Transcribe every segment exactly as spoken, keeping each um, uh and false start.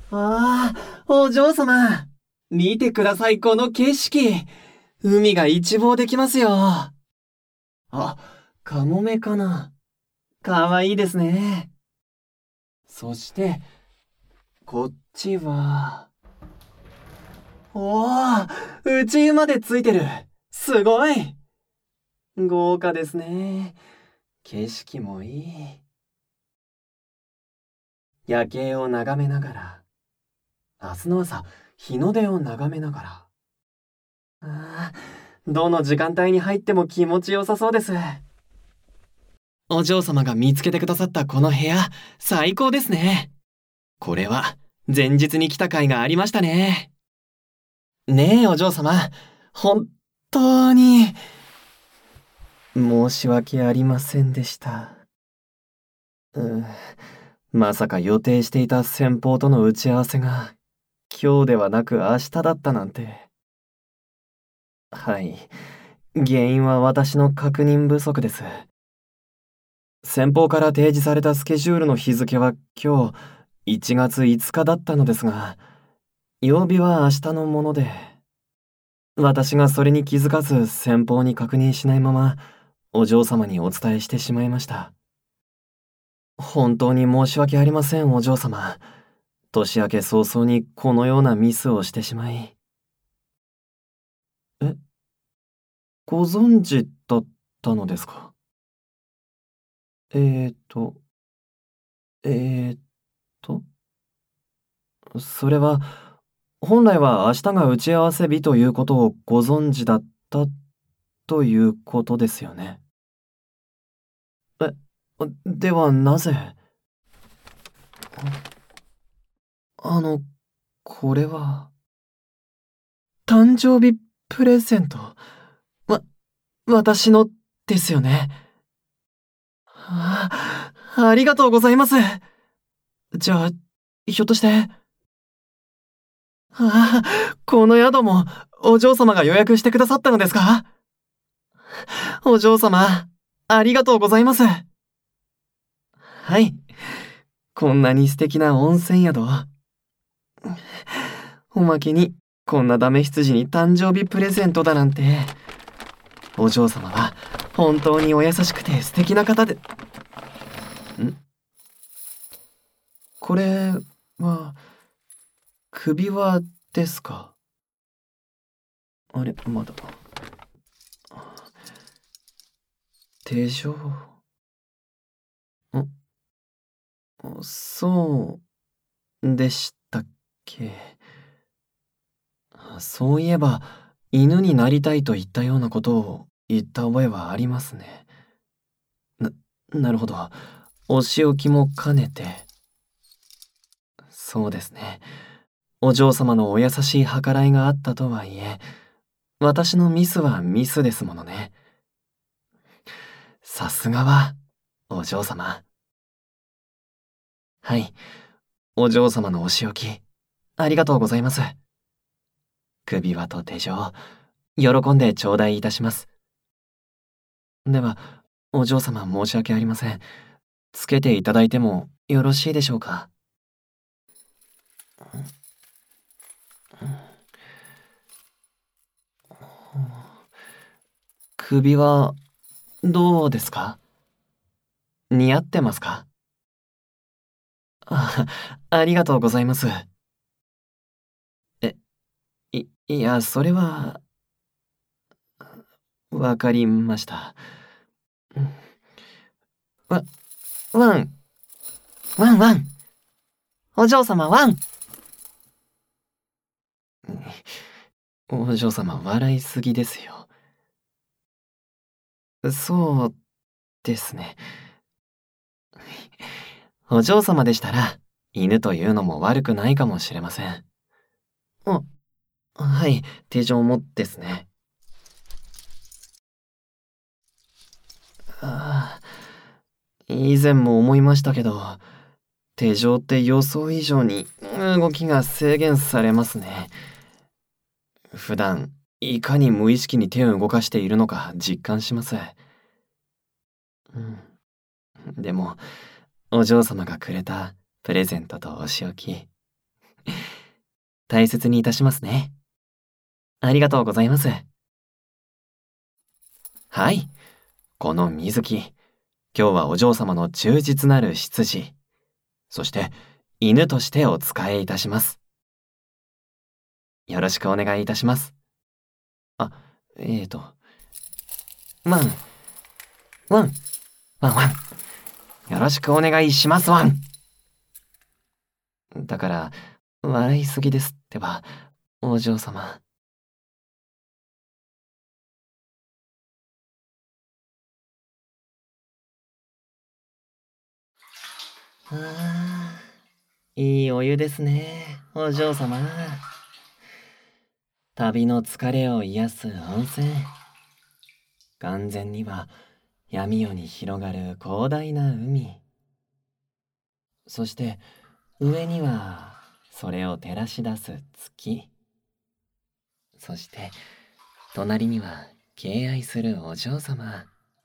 ああ、お嬢様。見てください、この景色。海が一望できますよ。あ、カモメかな。かわいいですね。そして、こっちは、おー、宇宙までついてる。すごい。豪華ですね。景色もいい。夜景を眺めながら、明日の朝、日の出を眺めながら。あー、どの時間帯に入っても気持ちよさそうです。お嬢様が見つけてくださったこの部屋、最高ですね。これは、前日に来た甲斐がありましたね。ねえ、お嬢様。本当に、申し訳ありませんでした。うん、まさか予定していた先方との打ち合わせが、今日ではなく明日だったなんて。はい。原因は私の確認不足です。先方から提示されたスケジュールの日付は今日いちがついつかだったのですが、曜日は明日のもので、私がそれに気づかず先方に確認しないまま、お嬢様にお伝えしてしまいました。本当に申し訳ありません、お嬢様。年明け早々にこのようなミスをしてしまい。え、ご存知だったのですか？えーと、えーと、それは、本来は明日が打ち合わせ日ということをご存知だったということですよね。え、ではなぜ？あの、これは、誕生日プレゼント。わ、私のですよね。ああ、ありがとうございます。じゃあ、ひょっとして、ああ、この宿もお嬢様が予約してくださったのですか？お嬢様、ありがとうございます。はい。こんなに素敵な温泉宿。おまけに、こんなダメ羊に誕生日プレゼントだなんて。お嬢様は本当にお優しくて素敵な方で。ん、これは、首輪ですか？あれ、まだ。手錠。ん、そうでしたっけ？そういえば、犬になりたいといったようなことを言った覚えはありますね。な、なるほど。お仕置きも兼ねて。そうですね。お嬢様のお優しい計らいがあったとはいえ、私のミスはミスですものね。さすがは、お嬢様。はい。お嬢様のお仕置き、ありがとうございます。首輪と手錠、喜んで頂戴いたします。では、お嬢様申し訳ありません。つけていただいてもよろしいでしょうか？首輪、どうですか？似合ってますか？あ、ありがとうございます。え、い、いや、それは、わかりました。わ、ワン、ワンワン。お嬢様ワン。お嬢様笑いすぎですよ。そうですね。お嬢様でしたら、犬というのも悪くないかもしれません。あ、はい、手錠もですね。ああ、以前も思いましたけど、手錠って予想以上に動きが制限されますね。普段、いかに無意識に手を動かしているのか実感します。うん、でも、お嬢様がくれたプレゼントとお仕置き、 大切にいたしますね。ありがとうございます。はい、この水木、今日はお嬢様の忠実なる執事、そして犬としてお仕えいたします。よろしくお願いいたします。あ、えーと、ワン、ワン、ワンワン。よろしくお願いしますワン。だから、笑いすぎですってば、お嬢様。あー、いいお湯ですね、お嬢様。旅の疲れを癒す温泉。眼前には闇夜に広がる広大な海。そして上にはそれを照らし出す月。そして隣には敬愛するお嬢様。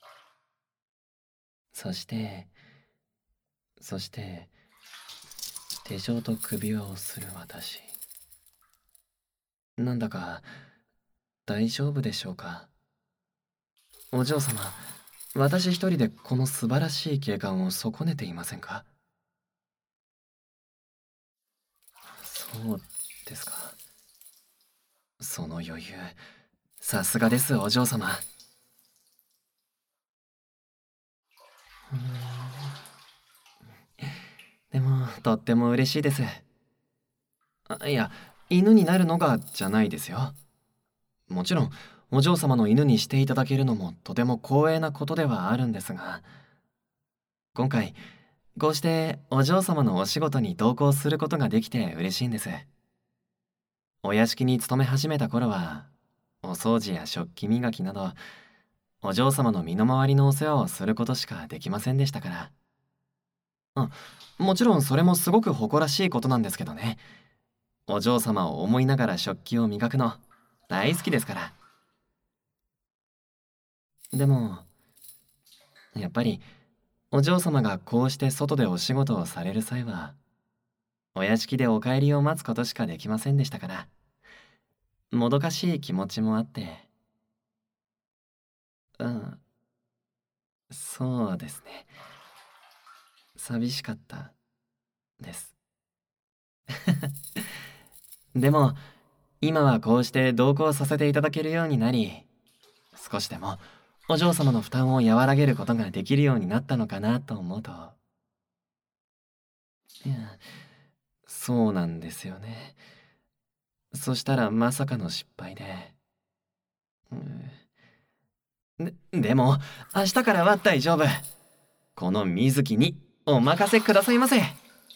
そしてそして手錠と首輪をする私。なんだか大丈夫でしょうか。お嬢様、私一人でこの素晴らしい景観を損ねていませんか。そうですか。その余裕、さすがですお嬢様。うーん、でもとっても嬉しいです。あ、いや、犬になるのがじゃないですよ。もちろんお嬢様の犬にしていただけるのもとても光栄なことではあるんですが、今回こうしてお嬢様のお仕事に同行することができて嬉しいんです。お屋敷に勤め始めた頃はお掃除や食器磨きなどお嬢様の身の回りのお世話をすることしかできませんでしたから。あ、もちろんそれもすごく誇らしいことなんですけどね。お嬢様を思いながら食器を磨くの大好きですから。でもやっぱりお嬢様がこうして外でお仕事をされる際はお屋敷でお帰りを待つことしかできませんでしたから、もどかしい気持ちもあって。うん、そうですね。寂しかったです。でも今はこうして同行させていただけるようになり、少しでもお嬢様の負担を和らげることができるようになったのかなと思うと。いや、そうなんですよね。そしたらまさかの失敗で。うん、で、でも明日からは大丈夫。この水木にお任せくださいませ。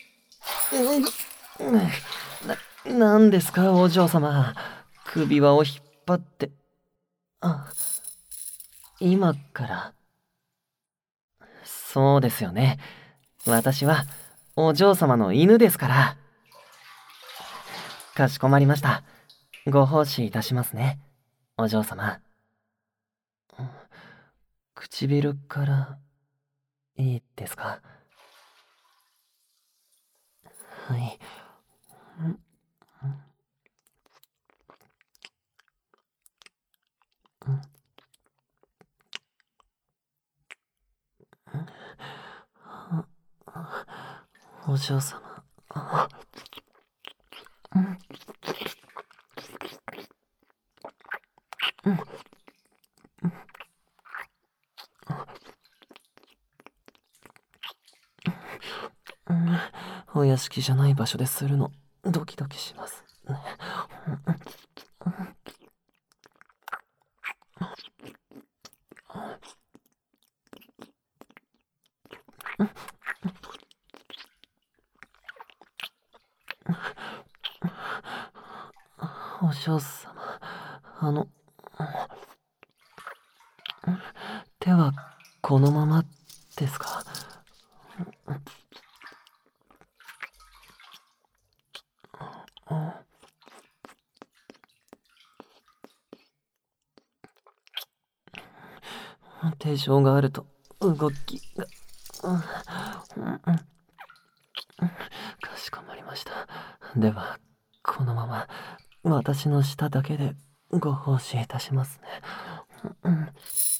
うん、な、なんですかお嬢様、首輪を引っ張って。あ、今から。そうですよね。私はお嬢様の犬ですから。かしこまりました。ご奉仕いたしますね、お嬢様。唇からいいですか。はい。お嬢様。お屋敷じゃない場所でするのドキドキします。お嬢様、あの手はこのままですか。手錠があると動きが。かしこまりました。ではこのまま私の舌だけでご奉仕いたしますね。うん、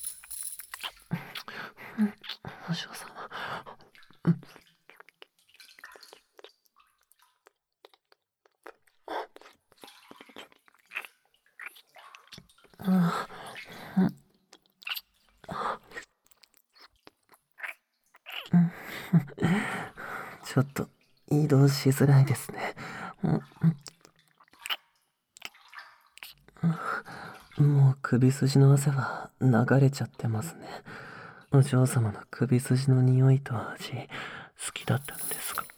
お嬢様。うん、ちょっと移動しづらいですね。うん、もう首筋の汗は流れちゃってますね。お嬢様の首筋の匂いと味、好きだったのですが。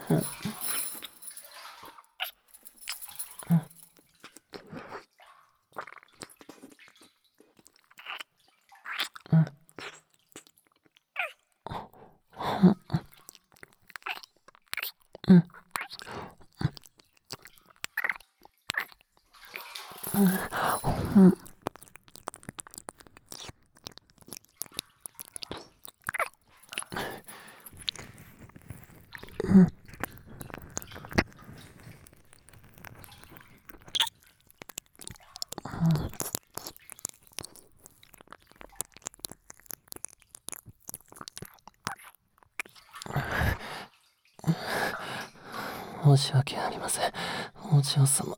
申し訳ありません、お嬢様。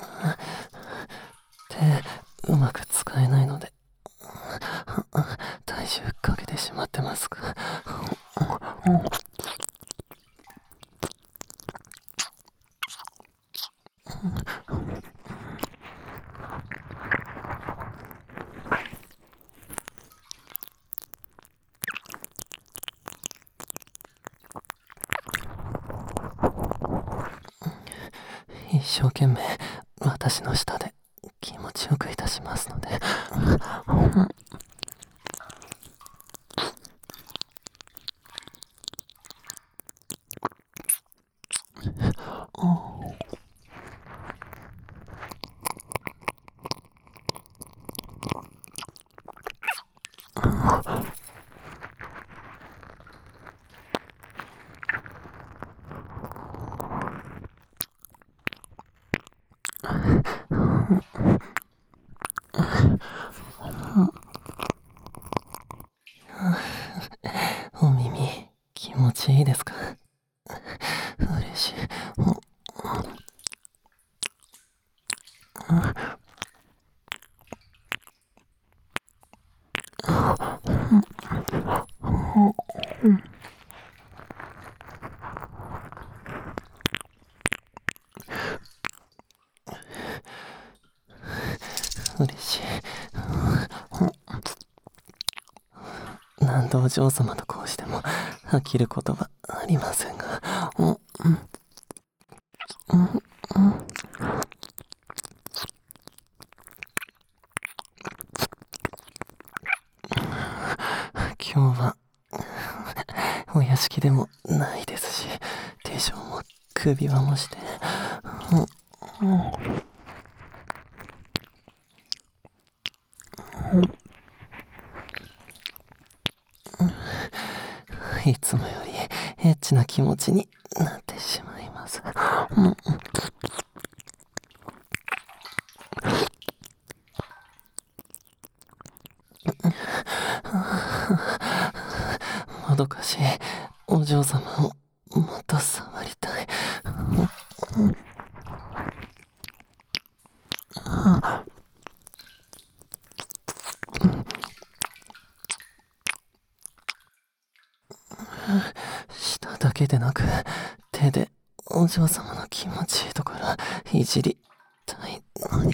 手うまく使えないので体重かけてしまってますが。一生懸命私の舌で気持ちよくいたしますので。お耳気持ちいいですか？嬉しい。嬉しい。何度お嬢様とこうしても飽きることはありませんが。うんうんうんうん、今日はお屋敷でもないですし、手錠も首輪もして、うんうん、いつもよりエッチな気持ちになってしまいます。うん、もどかしいお嬢様をもっと触りたい。舌だけでなく手でお嬢様の気持ちいいところいじりたいのに。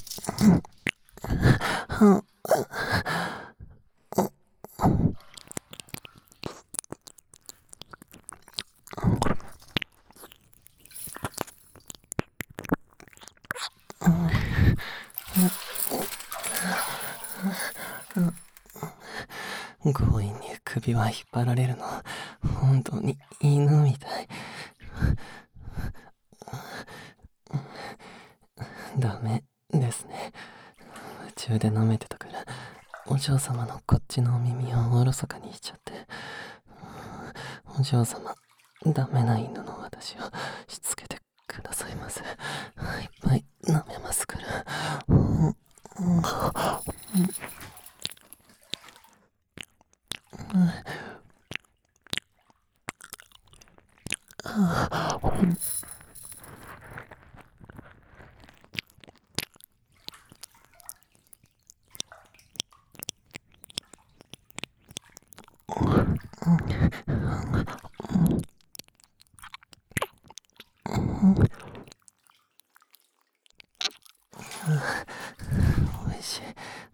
強引に首は引っ張られるの本当に犬みたい。ダメですね。夢中で舐めてたからお嬢様のこっちのお耳をおろそかにしちゃって。お嬢様、ダメな犬の私をしつけてくださいませ。いっぱい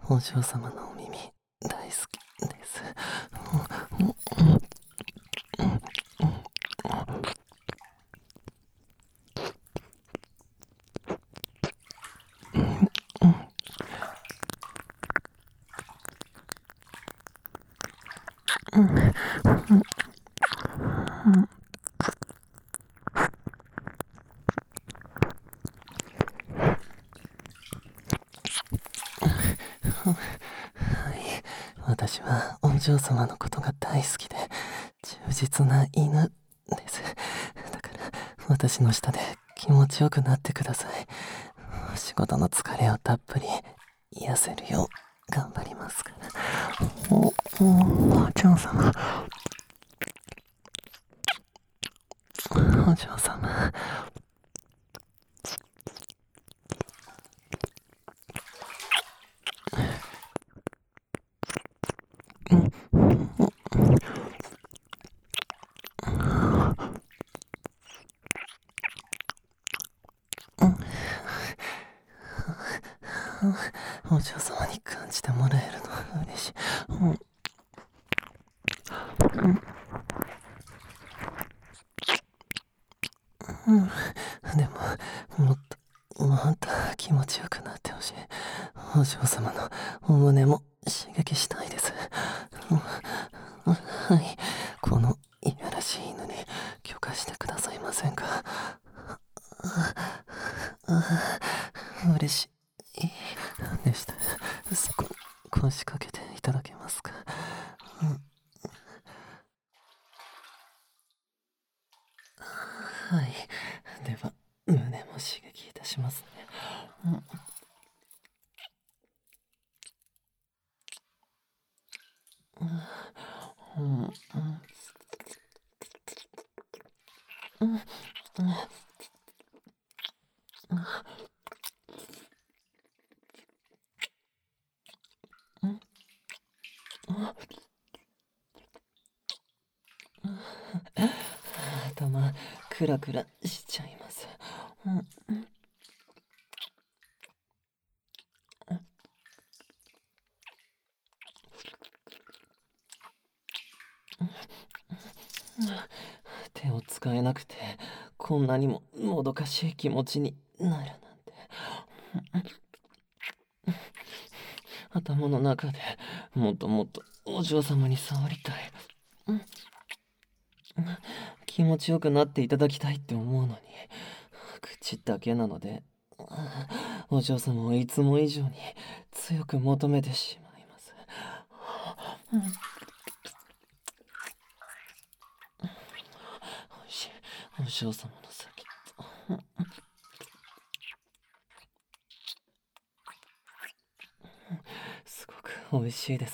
お嬢様のお耳大好きです。はい、私はお嬢様のことが大好きで忠実な犬です。だから私の下で気持ちよくなってください。仕事の疲れをたっぷり癒せるよう頑張りますから。お、お、お嬢様、お嬢様。お嬢様に感じてもらえるのは嬉しい。うんうん、でももっともっと気持ちよくなってほしい。お嬢様のお胸も刺激したいです。はい、このいやらしい犬に許可してくださいませんか。嬉しいでしたらそこ腰掛けていただけますか。うん、はい、では胸も刺激いたしますね。うんうんうんうんうん頭クラクラしちゃいます。うん手を使えなくてこんなにももどかしい気持ちになるなんて。頭の中でもっともっとお嬢様に触りたい。気持ちよくなっていただきたいって思うのに口だけなのでお嬢様をいつも以上に強く求めてしまいます。おいしい。お嬢様の先すごく美味しいです。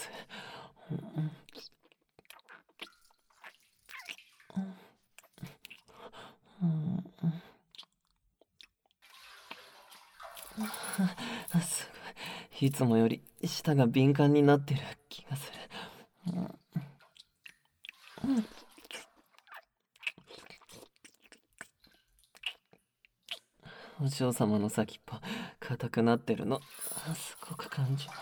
すごい。いつもより舌が敏感になってる気がする。お嬢様の先っぽ硬くなってるのすごく感じます。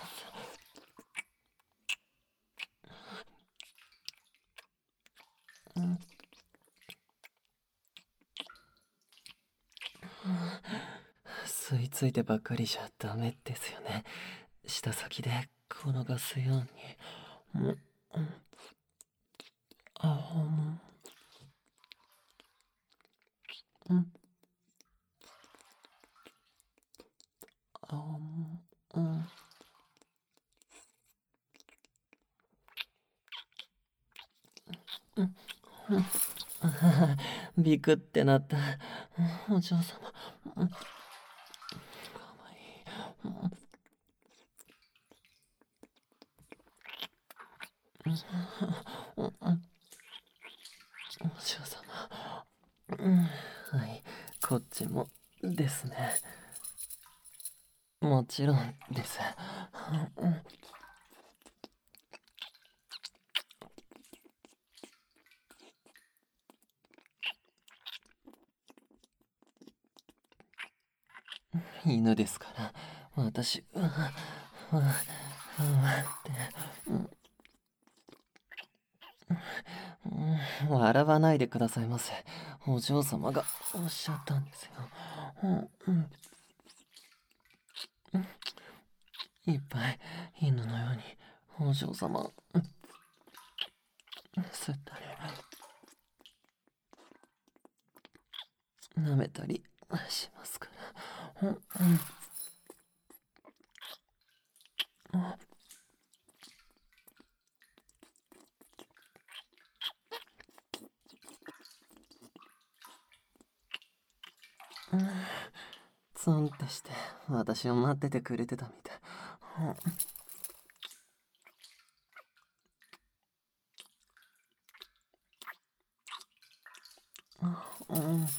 吸い付いてばっかりじゃダメですよね。舌先で転がすように。うん、あ、うん、あ、うん。ビクってなった。お嬢様。かわいい。お嬢様。はい、こっちもですね。もちろんです。犬ですから、私は、はうん、笑わないでくださいませ。お嬢様がおっしゃったんですよ。うんうんうん、いっぱい犬のようにお嬢様を吸ったり舐めたりしますから。うんうんうん、ツンってして私を待っててくれてたみたい。うん、うん、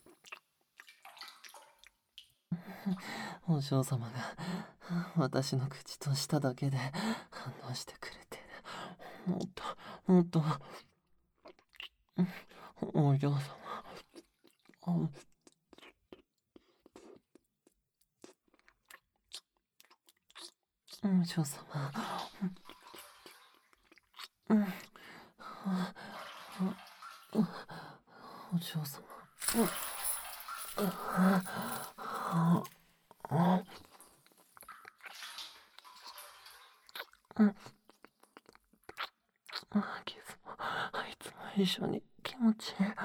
お嬢様が私の口と舌だけで反応してくれて、もっともっと、お嬢様、お嬢様、うん、お嬢様、うん、キスもいつも一緒に気持ちいい。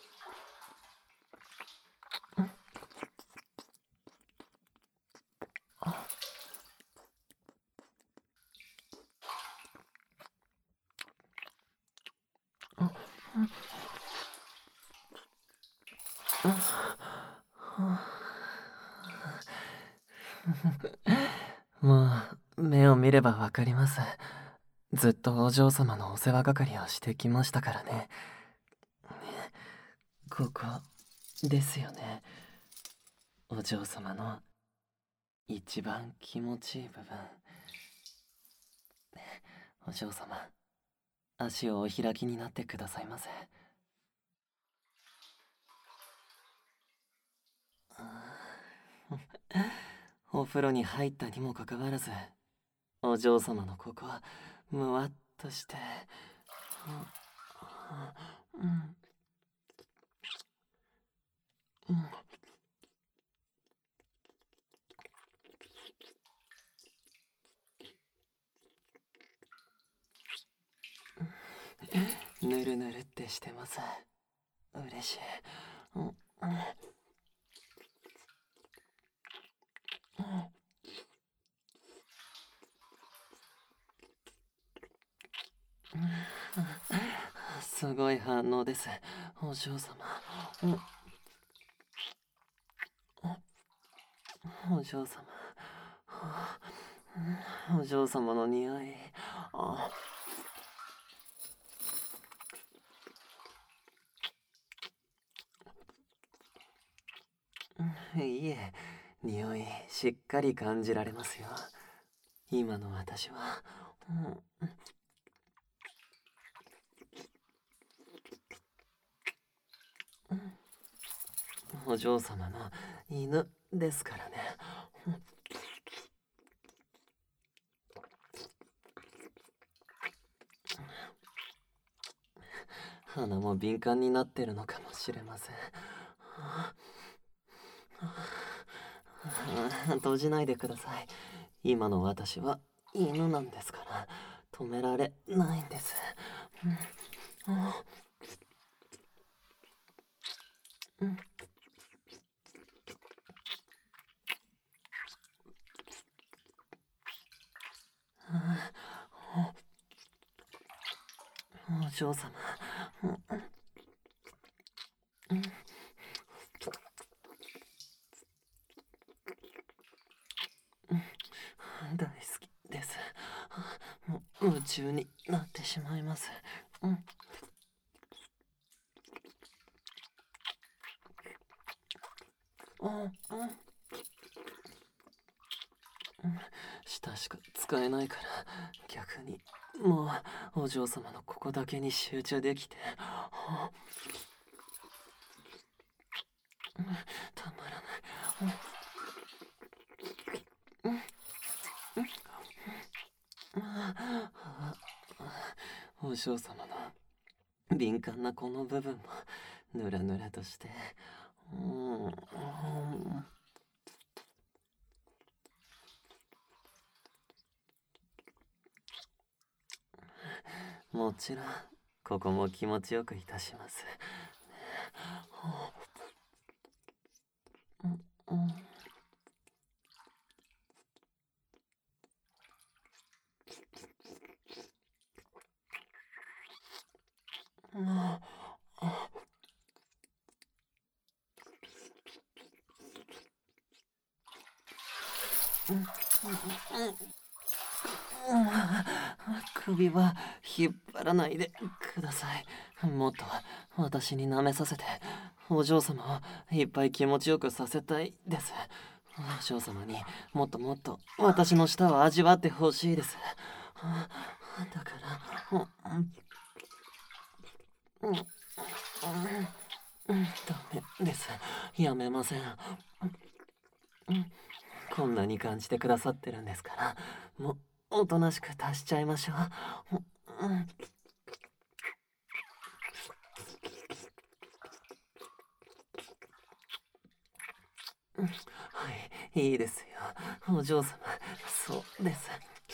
もう目を見ればわかります。ずっとお嬢様のお世話係をしてきましたからね。ここですよね。お嬢様の一番気持ちいい部分。お嬢様、足をお開きになってくださいませ。お風呂に入ったにもかかわらず、お嬢様のここはむわっとして、うん、うん、ぬるぬるってしてます。嬉しい。うん、うん、すごい反応です、お嬢様。うん、お嬢様、お嬢様の匂い。あ、いえ、匂いしっかり感じられますよ。今の私は、うん、お嬢様の犬ですからね。鼻も敏感になってるのかもしれません。閉じないでください。今の私は犬なんですから止められないんです。うん、お嬢様、大好きです。もう夢中になってしまいます。うん、うん、うん、親しく使えないから逆にもうお嬢様のここだけに集中できて、たまらない。 お嬢様の敏感なこの部分もぬらぬらとして、うん、うん、もちろんここも気持ちよくいたします。うんうん首は引っ張らないでください。もっと私に舐めさせて、お嬢様をいっぱい気持ちよくさせたいです。お嬢様にもっともっと私の舌を味わってほしいです。だから、うんうんうん、ダメです。やめません。こんなに感じてくださってるんですから、もうおとなしく足しちゃいましょう。うん、はい、いいですよ。お嬢様、そうです。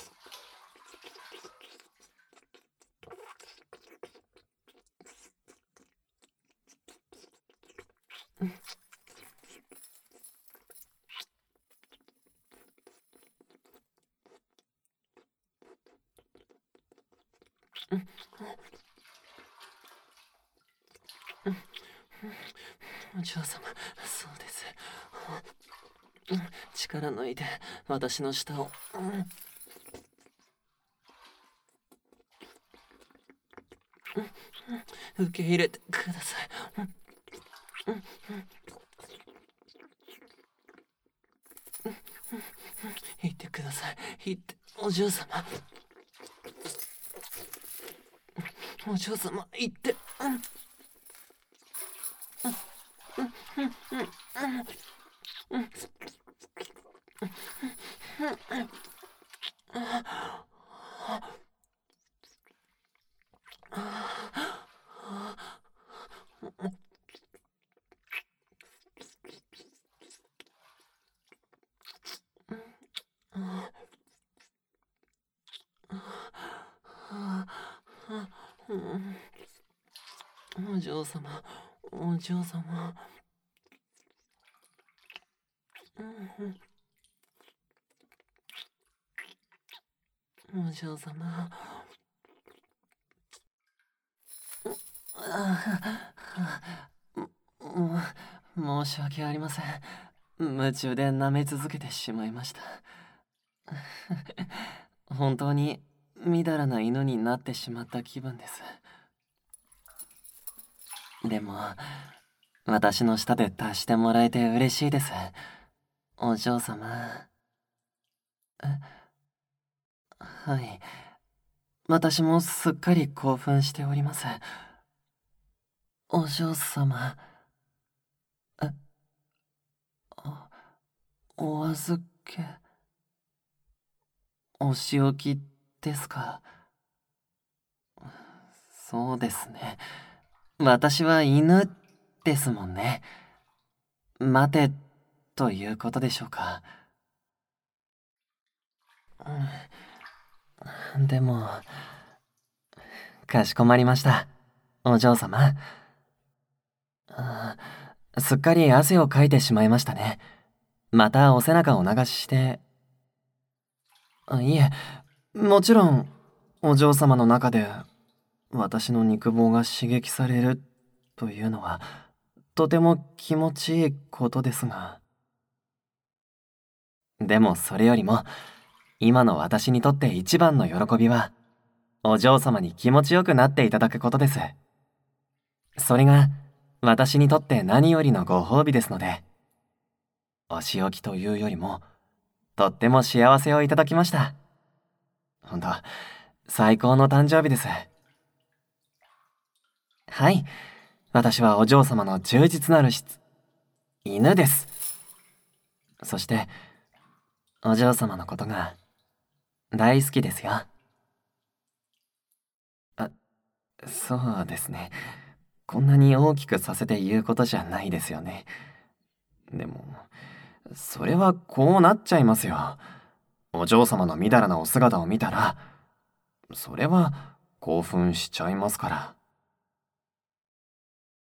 お嬢様、そうです。力抜いて私の舌を、受け入れてください。言ってください。言って、お嬢様。お嬢様、言って。お嬢様、お嬢様。お嬢様。も申し訳ありません。夢中で舐め続けてしまいました。本当にみだらな犬になってしまった気分です。でも私の舌で足してもらえて嬉しいです。お嬢様。はい、私もすっかり興奮しております。お嬢様。え、お預け、お仕置きですか。そうですね。私は犬ですもんね。待てということでしょうか。うん、でも、かしこまりました。お嬢様。あ、すっかり汗をかいてしまいましたね。またお背中をお流しして。あ、いえ、もちろん、お嬢様の中で私の肉棒が刺激されるというのは、とても気持ちいいことですが。でもそれよりも、今の私にとって一番の喜びは、お嬢様に気持ちよくなっていただくことです。それが、私にとって何よりのご褒美ですので、お仕置きというよりも、とっても幸せをいただきました。ほんと、最高の誕生日です。はい、私はお嬢様の忠実なる質、犬です。そして、お嬢様のことが大好きですよ。あ、 そうですね。こんなに大きくさせて言うことじゃないですよね。でも、それはこうなっちゃいますよ。お嬢様のみだらなお姿を見たら、それは興奮しちゃいますから。